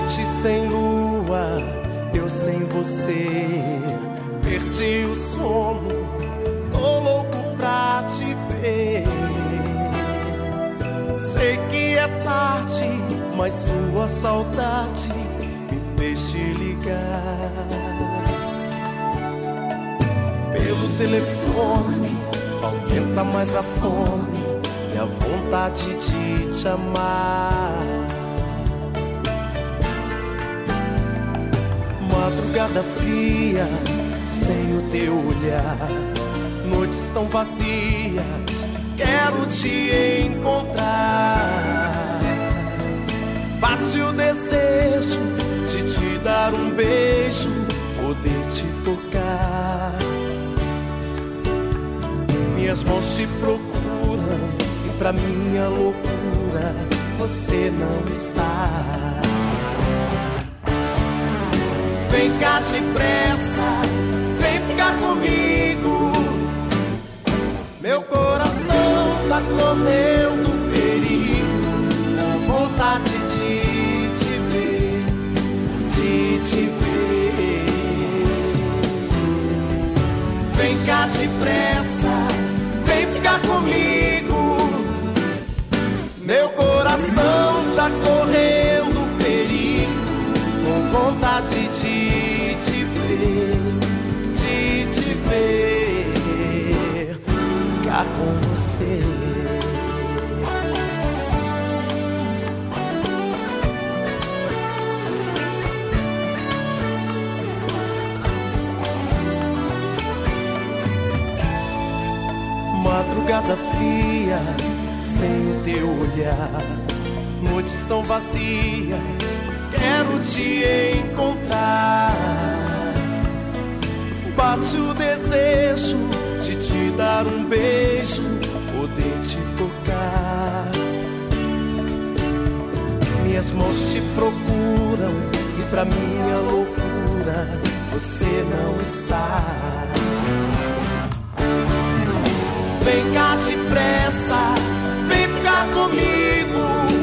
noite sem lua, eu sem você. Perdi o sono, tô louco pra te ver. Sei que é tarde, mas sua saudade me fez te ligar. Pelo telefone aumenta mais a fome e a vontade de te amar. Madrugada fria, sem o teu olhar, noites tão vazias, quero te encontrar. Bate o desejo de te dar um beijo, poder te tocar. Minhas mãos te procuram e pra minha loucura você não está. Vem cá depressa, vem ficar comigo. Meu coração tá correndo perigo, com vontade de te ver, de te ver. Vem cá depressa, vem ficar comigo. Meu coração tá correndo perigo, com vontade de te ver, de te ver, ficar com você. Madrugada fria, sem o teu olhar, noites tão vazias, quero te encontrar. Bate o desejo de te dar um beijo, poder te tocar. Minhas mãos te procuram e pra minha loucura você não está. Vem cá depressa, vem ficar comigo.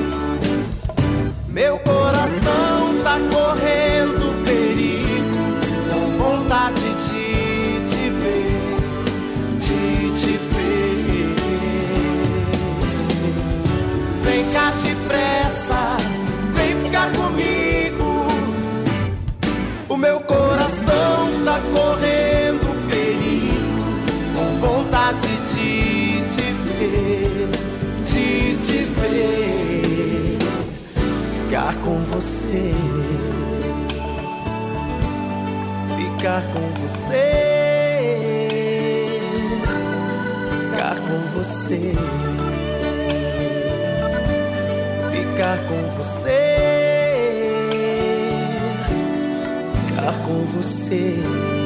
Meu coração tá correndo perigo, com vontade de te ver, de te ver. Vem cá depressa, vem ficar comigo. O meu coração tá correndo perigo, com vontade de te ver, de te ver, ficar com você, ficar com você, ficar com você, ficar com você, ficar com você.